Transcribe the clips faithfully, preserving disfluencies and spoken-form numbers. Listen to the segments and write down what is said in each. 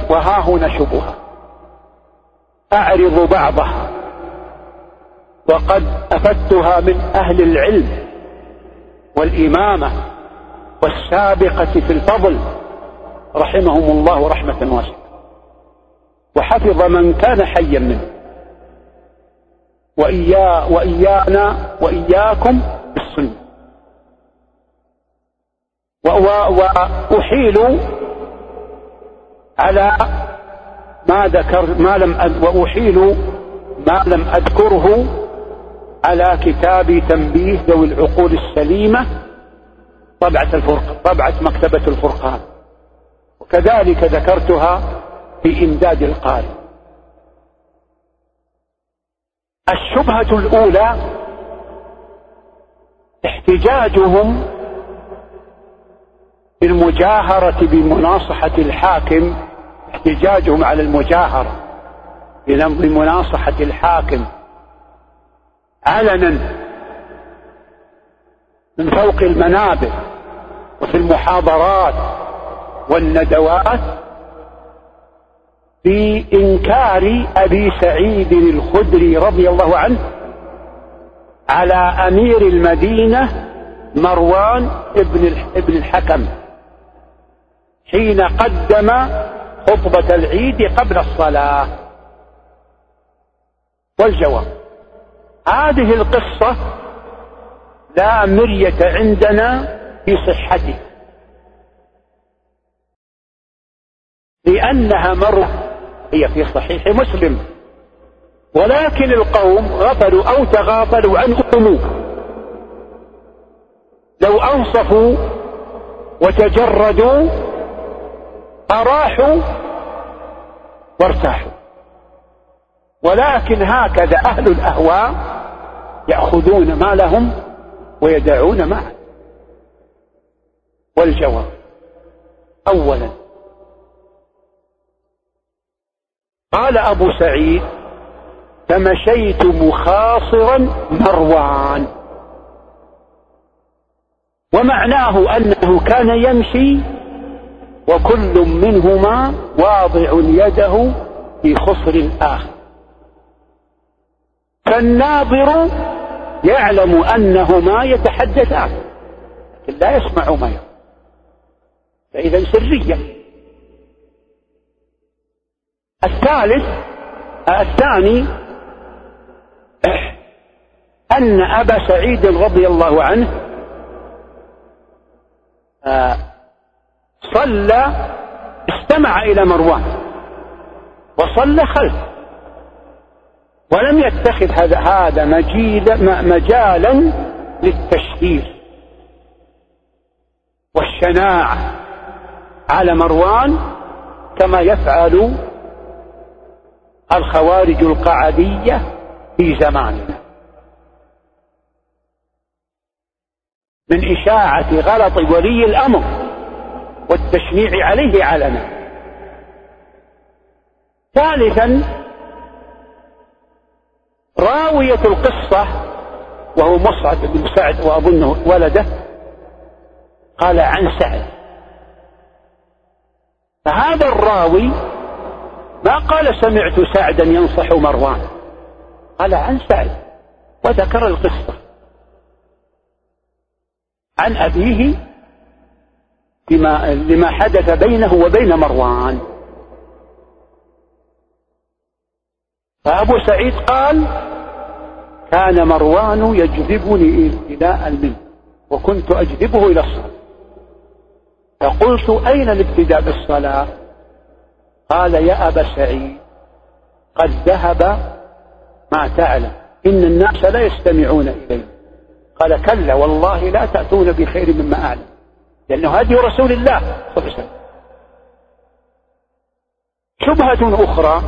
وها هنا شبهة أعرض بعضها وقد أفدتها من أهل العلم والإمامة والسابقة في الفضل رحمهم الله رحمة واسعة، وحفظ من كان حيا منه، وإيا وإيانا وإياكم بالسنة. وأحيل على ما ذكر ما لم وأحيل ما لم أذكره على كتاب تنبيه ذوي العقول السليمة طبعة الفرق طبعة مكتبة الفرقان، وكذلك ذكرتها في إمداد القارئ. الشبهة الأولى احتجاجهم بالمجاهرة بمناصحة الحاكم، احتجاجهم على المجاهرة بمناصحة الحاكم علنا من فوق المنابر وفي المحاضرات والندوات بإنكار أبي سعيد الخدري رضي الله عنه على أمير المدينة مروان ابن الحكم حين قدم خطبة العيد قبل الصلاة. والجواب: هذه القصة لا مرية عندنا في صحته، لأنها مرة هي في صحيح مسلم، ولكن القوم غفلوا أو تغافلوا عن أمور. لو أنصفوا وتجردوا أراحوا وارتاحوا، ولكن هكذا أهل الأهواء يأخذون ما لهم ويدعون معه. والجواب: أولا، قال أبو سعيد: فمشيت مخاصرا مروان، ومعناه أنه كان يمشي وكل منهما واضع يده في خصر الآخر، فالناظر يعلم أنهما يتحدثان لكن لا يسمع ما يقول، فإذا سرية. الثالث الثاني أن أبا سعيد رضي الله عنه صلى استمع إلى مروان وصلى خلفه، ولم يتخذ هذا هذا مجالا للتشهير والشناعة على مروان كما يفعل الخوارج القعدية في زماننا من إشاعة غلط ولي الأمر والتشنيع عليه علنا. ثالثا، راوية القصة وهو مصعب بن سعد وأظنه ولده قال عن سعد، فهذا الراوي ما قال سمعت سعدا ينصح مروان، قال عن سعد وذكر القصة عن أبيه بما لما حدث بينه وبين مروان. فأبو سعيد قال: كان مروان يجذبني إلى المنبر وكنت أجذبه إلى الصلاة، فقلت: أين الابتداء بالصلاة؟ قال: يا أبا سعيد، قد ذهب ما تعلم، إن الناس لا يستمعون إليه. قال: كلا والله لا تأتون بخير مما أعلم، لأنه هدي رسول الله صلى الله عليه وسلم. شبهة أخرى،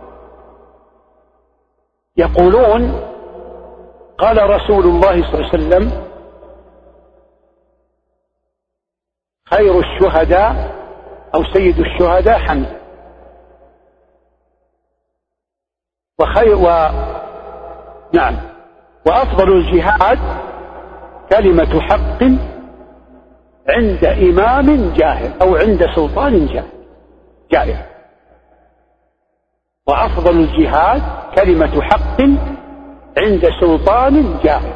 يقولون قال رسول الله صلى الله عليه وسلم: خير الشهداء أو سيد الشهداء حمزة، وخير و... نعم وأفضل الجهاد كلمة حق عند إمام جاهل أو عند سلطان جاهل جائر. وأفضل الجهاد كلمة حق عند سلطان جاهل.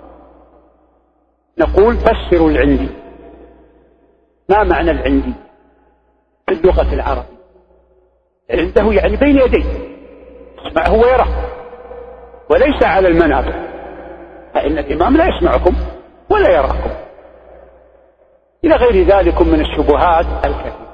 نقول فسروا العندي. ما معنى العندي في اللغة العربية؟ عنده يعني بين يديه، يسمعه ويراه، وليس على المنابر، فإن الإمام لا يسمعكم ولا يراكم، إلى غير ذلك من الشبهات الكثيرة.